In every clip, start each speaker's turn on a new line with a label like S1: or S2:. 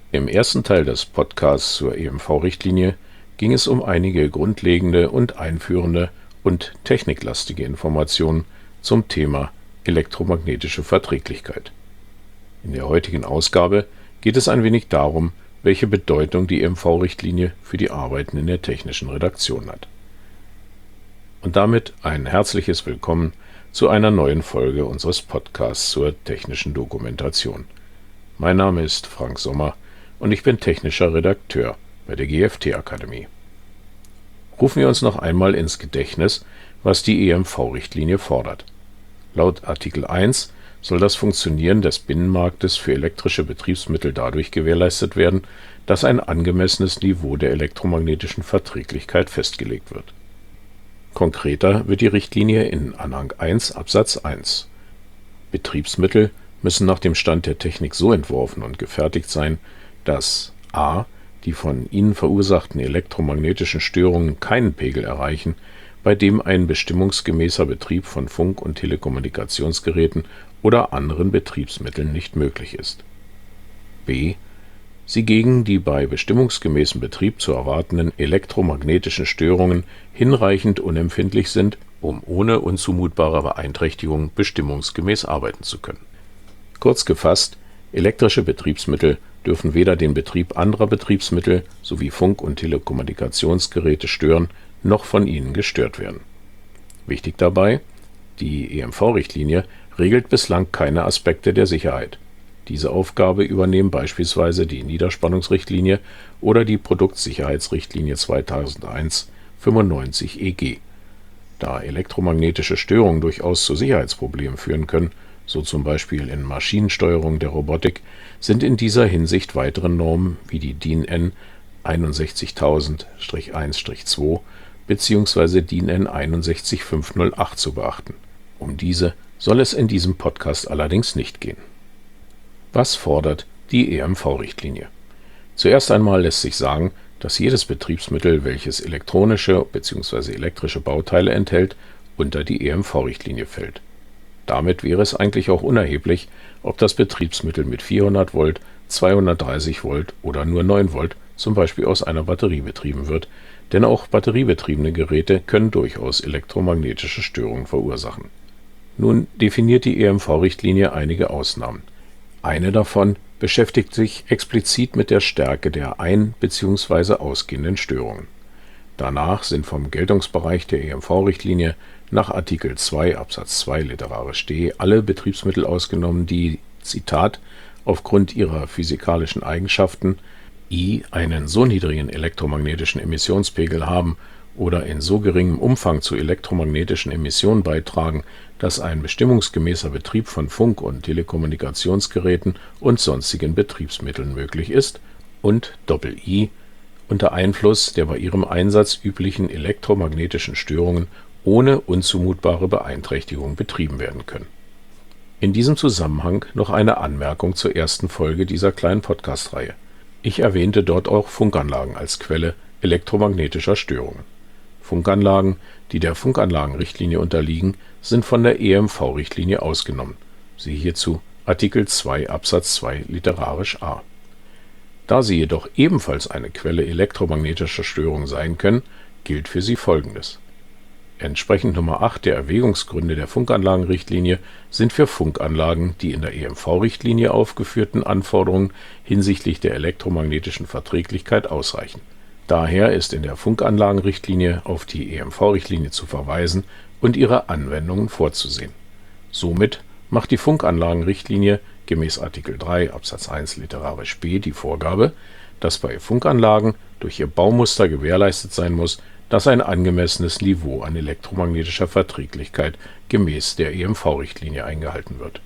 S1: Im ersten Teil des Podcasts zur EMV-Richtlinie ging es um einige grundlegende und einführende und techniklastige Informationen zum Thema elektromagnetische Verträglichkeit. In der heutigen Ausgabe geht es ein wenig darum, welche Bedeutung die EMV-Richtlinie für die Arbeiten in der technischen Redaktion hat. Und damit ein herzliches Willkommen zu einer neuen Folge unseres Podcasts zur technischen Dokumentation. Mein Name ist Frank Sommer und ich bin technischer Redakteur bei der GFT-Akademie. Rufen wir uns noch einmal ins Gedächtnis, was die EMV-Richtlinie fordert. Laut Artikel 1 soll das Funktionieren des Binnenmarktes für elektrische Betriebsmittel dadurch gewährleistet werden, dass ein angemessenes Niveau der elektromagnetischen Verträglichkeit festgelegt wird. Konkreter wird die Richtlinie in Anhang 1 Absatz 1. Betriebsmittel müssen nach dem Stand der Technik so entworfen und gefertigt sein, dass a. die von ihnen verursachten elektromagnetischen Störungen keinen Pegel erreichen, bei dem ein bestimmungsgemäßer Betrieb von Funk- und Telekommunikationsgeräten oder anderen Betriebsmitteln nicht möglich ist. b. sie gegen die bei bestimmungsgemäßem Betrieb zu erwartenden elektromagnetischen Störungen hinreichend unempfindlich sind, um ohne unzumutbare Beeinträchtigung bestimmungsgemäß arbeiten zu können. Kurz gefasst, elektrische Betriebsmittel dürfen weder den Betrieb anderer Betriebsmittel sowie Funk- und Telekommunikationsgeräte stören, noch von ihnen gestört werden. Wichtig dabei: die EMV-Richtlinie regelt bislang keine Aspekte der Sicherheit. Diese Aufgabe übernehmen beispielsweise die Niederspannungsrichtlinie oder die Produktsicherheitsrichtlinie 2001/95/EG. Da elektromagnetische Störungen durchaus zu Sicherheitsproblemen führen können, so zum Beispiel in Maschinensteuerung der Robotik, sind in dieser Hinsicht weitere Normen wie die DIN EN 61000-1-2 bzw. DIN EN 61508 zu beachten. Um diese soll es in diesem Podcast allerdings nicht gehen. Was fordert die EMV-Richtlinie? Zuerst einmal lässt sich sagen, dass jedes Betriebsmittel, welches elektronische bzw. elektrische Bauteile enthält, unter die EMV-Richtlinie fällt. Damit wäre es eigentlich auch unerheblich, ob das Betriebsmittel mit 400 Volt, 230 Volt oder nur 9 Volt zum Beispiel aus einer Batterie betrieben wird, denn auch batteriebetriebene Geräte können durchaus elektromagnetische Störungen verursachen. Nun definiert die EMV-Richtlinie einige Ausnahmen. Eine davon beschäftigt sich explizit mit der Stärke der ein- bzw. ausgehenden Störungen. Danach sind vom Geltungsbereich der EMV-Richtlinie nach Artikel 2 Absatz 2 literarisch d alle Betriebsmittel ausgenommen, die, Zitat, aufgrund ihrer physikalischen Eigenschaften i. einen so niedrigen elektromagnetischen Emissionspegel haben oder in so geringem Umfang zu elektromagnetischen Emissionen beitragen, dass ein bestimmungsgemäßer Betrieb von Funk- und Telekommunikationsgeräten und sonstigen Betriebsmitteln möglich ist, und i. unter Einfluss der bei ihrem Einsatz üblichen elektromagnetischen Störungen ohne unzumutbare Beeinträchtigung betrieben werden können. In diesem Zusammenhang noch eine Anmerkung zur ersten Folge dieser kleinen Podcast-Reihe. Ich erwähnte dort auch Funkanlagen als Quelle elektromagnetischer Störungen. Funkanlagen, die der Funkanlagenrichtlinie unterliegen, sind von der EMV-Richtlinie ausgenommen. Siehe hierzu Artikel 2 Absatz 2 literarisch a. Da sie jedoch ebenfalls eine Quelle elektromagnetischer Störungen sein können, gilt für sie Folgendes. Entsprechend Nummer 8 der Erwägungsgründe der Funkanlagenrichtlinie sind für Funkanlagen die in der EMV-Richtlinie aufgeführten Anforderungen hinsichtlich der elektromagnetischen Verträglichkeit ausreichend. Daher ist in der Funkanlagenrichtlinie auf die EMV-Richtlinie zu verweisen und ihre Anwendungen vorzusehen. Somit macht die Funkanlagenrichtlinie gemäß Artikel 3 Absatz 1 literarisch b die Vorgabe, dass bei Funkanlagen durch ihr Baumuster gewährleistet sein muss, dass ein angemessenes Niveau an elektromagnetischer Verträglichkeit gemäß der EMV-Richtlinie eingehalten wird.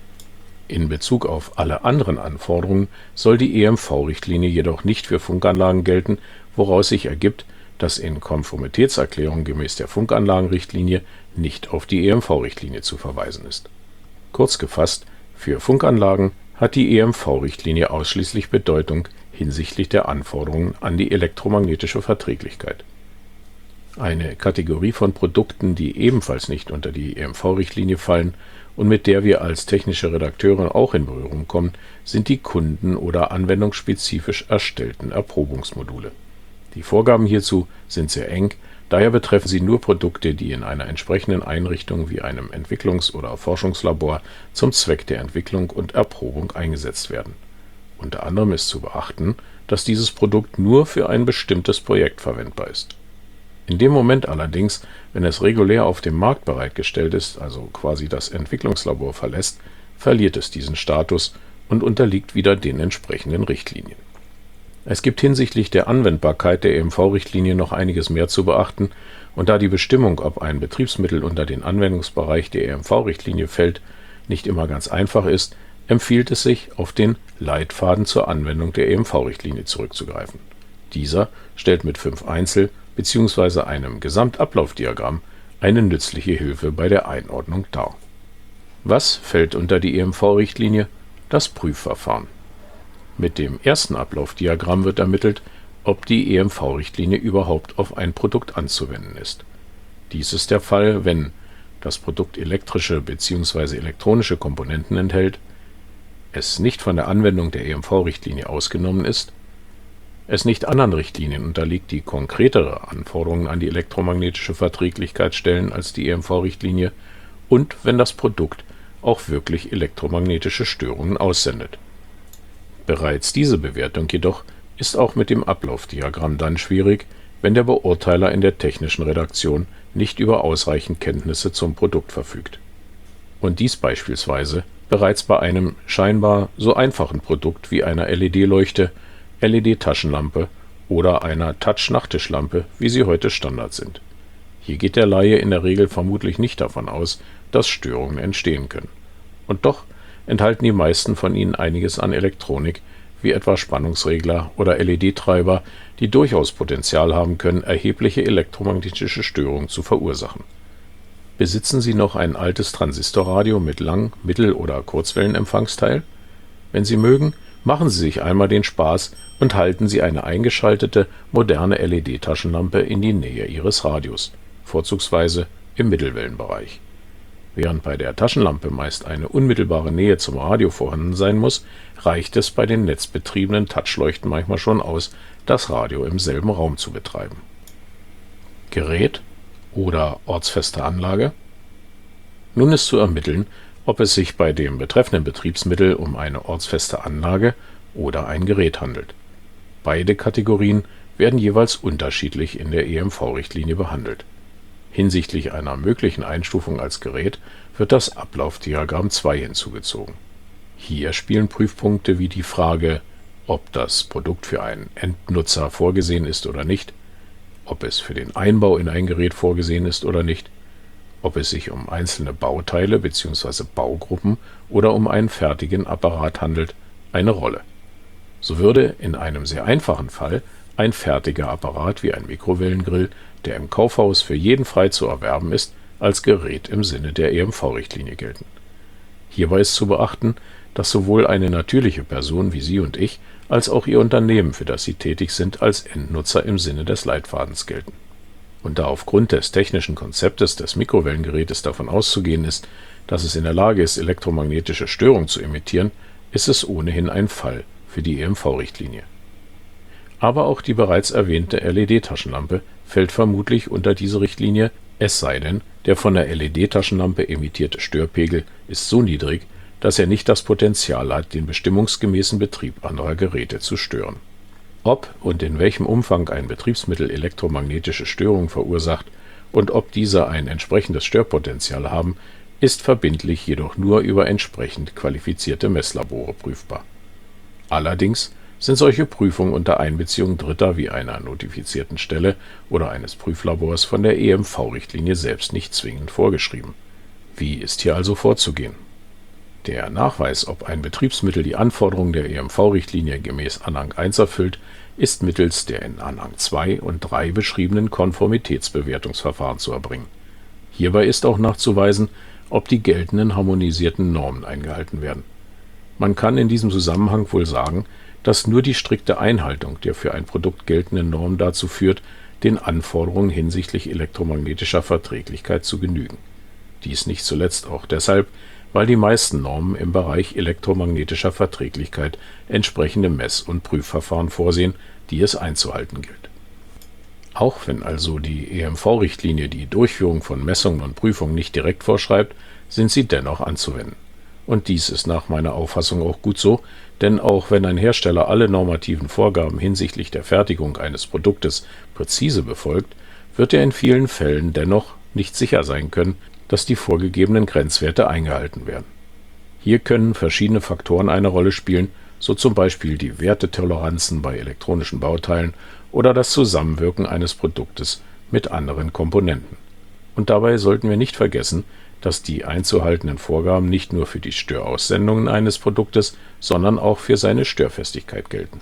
S1: In Bezug auf alle anderen Anforderungen soll die EMV-Richtlinie jedoch nicht für Funkanlagen gelten, woraus sich ergibt, dass in Konformitätserklärungen gemäß der Funkanlagenrichtlinie nicht auf die EMV-Richtlinie zu verweisen ist. Kurz gefasst, für Funkanlagen hat die EMV-Richtlinie ausschließlich Bedeutung hinsichtlich der Anforderungen an die elektromagnetische Verträglichkeit. Eine Kategorie von Produkten, die ebenfalls nicht unter die EMV-Richtlinie fallen und mit der wir als technische Redakteure auch in Berührung kommen, sind die kunden- oder anwendungsspezifisch erstellten Erprobungsmodule. Die Vorgaben hierzu sind sehr eng, daher betreffen sie nur Produkte, die in einer entsprechenden Einrichtung wie einem Entwicklungs- oder Forschungslabor zum Zweck der Entwicklung und Erprobung eingesetzt werden. Unter anderem ist zu beachten, dass dieses Produkt nur für ein bestimmtes Projekt verwendbar ist. In dem Moment allerdings, wenn es regulär auf dem Markt bereitgestellt ist, also quasi das Entwicklungslabor verlässt, verliert es diesen Status und unterliegt wieder den entsprechenden Richtlinien. Es gibt hinsichtlich der Anwendbarkeit der EMV-Richtlinie noch einiges mehr zu beachten, und da die Bestimmung, ob ein Betriebsmittel unter den Anwendungsbereich der EMV-Richtlinie fällt, nicht immer ganz einfach ist, empfiehlt es sich, auf den Leitfaden zur Anwendung der EMV-Richtlinie zurückzugreifen. Dieser stellt mit 5 Einzel- bzw. einem Gesamtablaufdiagramm eine nützliche Hilfe bei der Einordnung dar. Was fällt unter die EMV-Richtlinie? Das Prüfverfahren. Mit dem ersten Ablaufdiagramm wird ermittelt, ob die EMV-Richtlinie überhaupt auf ein Produkt anzuwenden ist. Dies ist der Fall, wenn das Produkt elektrische bzw. elektronische Komponenten enthält, es nicht von der Anwendung der EMV-Richtlinie ausgenommen ist, es nicht anderen Richtlinien unterliegt, die konkretere Anforderungen an die elektromagnetische Verträglichkeit stellen als die EMV-Richtlinie, und wenn das Produkt auch wirklich elektromagnetische Störungen aussendet. Bereits diese Bewertung jedoch ist auch mit dem Ablaufdiagramm dann schwierig, wenn der Beurteiler in der technischen Redaktion nicht über ausreichend Kenntnisse zum Produkt verfügt. Und dies beispielsweise bereits bei einem scheinbar so einfachen Produkt wie einer LED-Leuchte, LED-Taschenlampe oder einer Touch-Nachttischlampe, wie sie heute Standard sind. Hier geht der Laie in der Regel vermutlich nicht davon aus, dass Störungen entstehen können. Und doch enthalten die meisten von ihnen einiges an Elektronik, wie etwa Spannungsregler oder LED-Treiber, die durchaus Potenzial haben können, erhebliche elektromagnetische Störungen zu verursachen. Besitzen Sie noch ein altes Transistorradio mit Lang-, Mittel- oder Kurzwellenempfangsteil? Wenn Sie mögen, machen Sie sich einmal den Spaß und halten Sie eine eingeschaltete, moderne LED-Taschenlampe in die Nähe Ihres Radios, vorzugsweise im Mittelwellenbereich. Während bei der Taschenlampe meist eine unmittelbare Nähe zum Radio vorhanden sein muss, reicht es bei den netzbetriebenen Touchleuchten manchmal schon aus, das Radio im selben Raum zu betreiben. Gerät oder ortsfeste Anlage? Nun ist zu ermitteln, ob es sich bei dem betreffenden Betriebsmittel um eine ortsfeste Anlage oder ein Gerät handelt. Beide Kategorien werden jeweils unterschiedlich in der EMV-Richtlinie behandelt. Hinsichtlich einer möglichen Einstufung als Gerät wird das Ablaufdiagramm 2 hinzugezogen. Hier spielen Prüfpunkte wie die Frage, ob das Produkt für einen Endnutzer vorgesehen ist oder nicht, ob es für den Einbau in ein Gerät vorgesehen ist oder nicht, ob es sich um einzelne Bauteile bzw. Baugruppen oder um einen fertigen Apparat handelt, eine Rolle. So würde in einem sehr einfachen Fall ein fertiger Apparat wie ein Mikrowellengrill, der im Kaufhaus für jeden frei zu erwerben ist, als Gerät im Sinne der EMV-Richtlinie gelten. Hierbei ist zu beachten, dass sowohl eine natürliche Person wie Sie und ich, als auch Ihr Unternehmen, für das Sie tätig sind, als Endnutzer im Sinne des Leitfadens gelten. Und da aufgrund des technischen Konzeptes des Mikrowellengerätes davon auszugehen ist, dass es in der Lage ist, elektromagnetische Störungen zu emittieren, ist es ohnehin ein Fall für die EMV-Richtlinie. Aber auch die bereits erwähnte LED-Taschenlampe fällt vermutlich unter diese Richtlinie, es sei denn, der von der LED-Taschenlampe emittierte Störpegel ist so niedrig, dass er nicht das Potenzial hat, den bestimmungsgemäßen Betrieb anderer Geräte zu stören. Ob und in welchem Umfang ein Betriebsmittel elektromagnetische Störungen verursacht und ob diese ein entsprechendes Störpotenzial haben, ist verbindlich jedoch nur über entsprechend qualifizierte Messlabore prüfbar. Allerdings sind solche Prüfungen unter Einbeziehung Dritter wie einer notifizierten Stelle oder eines Prüflabors von der EMV-Richtlinie selbst nicht zwingend vorgeschrieben. Wie ist hier also vorzugehen? Der Nachweis, ob ein Betriebsmittel die Anforderungen der EMV-Richtlinie gemäß Anhang 1 erfüllt, ist mittels der in Anhang 2 und 3 beschriebenen Konformitätsbewertungsverfahren zu erbringen. Hierbei ist auch nachzuweisen, ob die geltenden harmonisierten Normen eingehalten werden. Man kann in diesem Zusammenhang wohl sagen, dass nur die strikte Einhaltung der für ein Produkt geltenden Normen dazu führt, den Anforderungen hinsichtlich elektromagnetischer Verträglichkeit zu genügen. Dies nicht zuletzt auch deshalb, weil die meisten Normen im Bereich elektromagnetischer Verträglichkeit entsprechende Mess- und Prüfverfahren vorsehen, die es einzuhalten gilt. Auch wenn also die EMV-Richtlinie die Durchführung von Messungen und Prüfungen nicht direkt vorschreibt, sind sie dennoch anzuwenden. Und dies ist nach meiner Auffassung auch gut so, denn auch wenn ein Hersteller alle normativen Vorgaben hinsichtlich der Fertigung eines Produktes präzise befolgt, wird er in vielen Fällen dennoch nicht sicher sein können, dass die vorgegebenen Grenzwerte eingehalten werden. Hier können verschiedene Faktoren eine Rolle spielen, so zum Beispiel die Wertetoleranzen bei elektronischen Bauteilen oder das Zusammenwirken eines Produktes mit anderen Komponenten. Und dabei sollten wir nicht vergessen, dass die einzuhaltenden Vorgaben nicht nur für die Störaussendungen eines Produktes, sondern auch für seine Störfestigkeit gelten.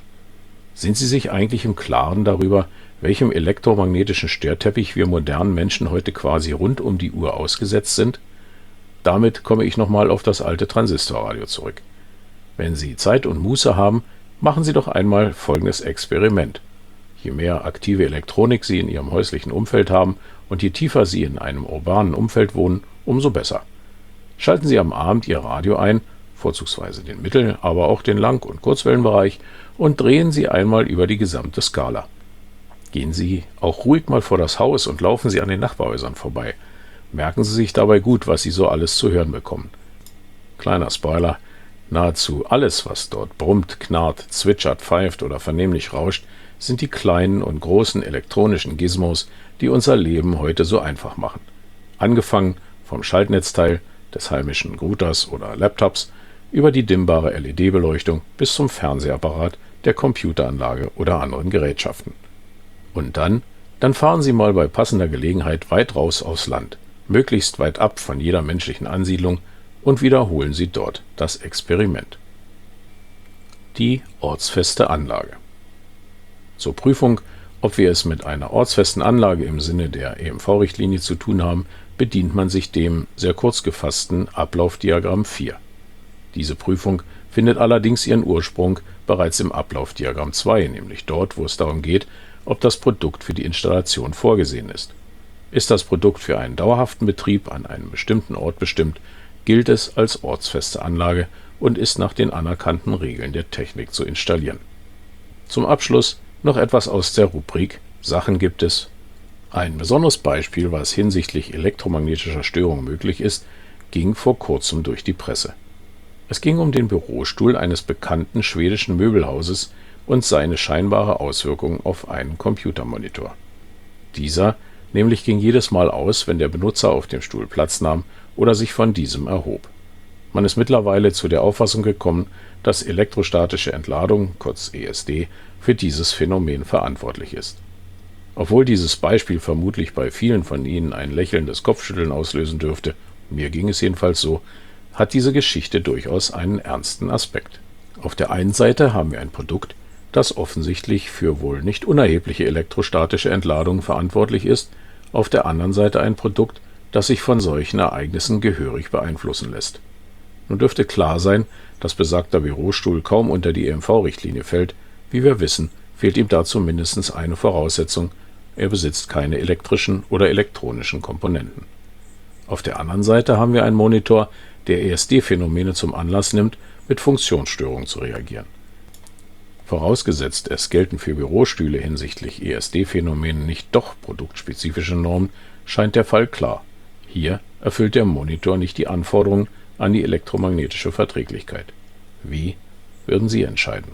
S1: Sind Sie sich eigentlich im Klaren darüber, welchem elektromagnetischen Störteppich wir modernen Menschen heute quasi rund um die Uhr ausgesetzt sind? Damit komme ich nochmal auf das alte Transistorradio zurück. Wenn Sie Zeit und Muße haben, machen Sie doch einmal folgendes Experiment. Je mehr aktive Elektronik Sie in Ihrem häuslichen Umfeld haben und je tiefer Sie in einem urbanen Umfeld wohnen, umso besser. Schalten Sie am Abend Ihr Radio ein, vorzugsweise den Mittel-, aber auch den Lang- und Kurzwellenbereich, und drehen Sie einmal über die gesamte Skala. Gehen Sie auch ruhig mal vor das Haus und laufen Sie an den Nachbarhäusern vorbei. Merken Sie sich dabei gut, was Sie so alles zu hören bekommen. Kleiner Spoiler: Nahezu alles, was dort brummt, knarrt, zwitschert, pfeift oder vernehmlich rauscht, sind die kleinen und großen elektronischen Gizmos, die unser Leben heute so einfach machen. Angefangen vom Schaltnetzteil des heimischen Routers oder Laptops über die dimmbare LED-Beleuchtung bis zum Fernsehapparat, der Computeranlage oder anderen Gerätschaften. Und dann fahren Sie mal bei passender Gelegenheit weit raus aufs Land, möglichst weit ab von jeder menschlichen Ansiedlung, und wiederholen Sie dort das Experiment. Die ortsfeste Anlage. Zur Prüfung, ob wir es mit einer ortsfesten Anlage im Sinne der EMV-Richtlinie zu tun haben, bedient man sich dem sehr kurz gefassten Ablaufdiagramm 4. Diese Prüfung findet allerdings ihren Ursprung bereits im Ablaufdiagramm 2, nämlich dort, wo es darum geht, ob das Produkt für die Installation vorgesehen ist. Ist das Produkt für einen dauerhaften Betrieb an einem bestimmten Ort bestimmt, gilt es als ortsfeste Anlage und ist nach den anerkannten Regeln der Technik zu installieren. Zum Abschluss noch etwas aus der Rubrik Sachen gibt es. Ein besonderes Beispiel, was hinsichtlich elektromagnetischer Störung möglich ist, ging vor kurzem durch die Presse. Es ging um den Bürostuhl eines bekannten schwedischen Möbelhauses und seine scheinbare Auswirkung auf einen Computermonitor. Dieser nämlich ging jedes Mal aus, wenn der Benutzer auf dem Stuhl Platz nahm oder sich von diesem erhob. Man ist mittlerweile zu der Auffassung gekommen, dass elektrostatische Entladung, kurz ESD, für dieses Phänomen verantwortlich ist. Obwohl dieses Beispiel vermutlich bei vielen von Ihnen ein lächelndes Kopfschütteln auslösen dürfte, mir ging es jedenfalls so, hat diese Geschichte durchaus einen ernsten Aspekt. Auf der einen Seite haben wir ein Produkt, das offensichtlich für wohl nicht unerhebliche elektrostatische Entladungen verantwortlich ist, auf der anderen Seite ein Produkt, das sich von solchen Ereignissen gehörig beeinflussen lässt. Nun dürfte klar sein, dass besagter Bürostuhl kaum unter die EMV-Richtlinie fällt. Wie wir wissen, fehlt ihm dazu mindestens eine Voraussetzung: er besitzt keine elektrischen oder elektronischen Komponenten. Auf der anderen Seite haben wir einen Monitor, der ESD-Phänomene zum Anlass nimmt, mit Funktionsstörungen zu reagieren. Vorausgesetzt, es gelten für Bürostühle hinsichtlich ESD-Phänomenen nicht doch produktspezifische Normen, scheint der Fall klar. Hier erfüllt der Monitor nicht die Anforderungen an die elektromagnetische Verträglichkeit. Wie würden Sie entscheiden?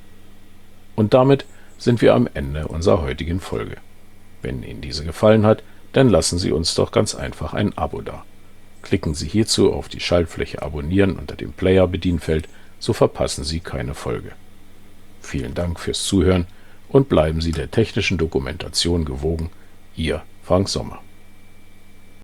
S1: Und damit sind wir am Ende unserer heutigen Folge. Wenn Ihnen diese gefallen hat, dann lassen Sie uns doch ganz einfach ein Abo da. Klicken Sie hierzu auf die Schaltfläche Abonnieren unter dem Player-Bedienfeld, so verpassen Sie keine Folge. Vielen Dank fürs Zuhören und bleiben Sie der technischen Dokumentation gewogen. Ihr Frank Sommer.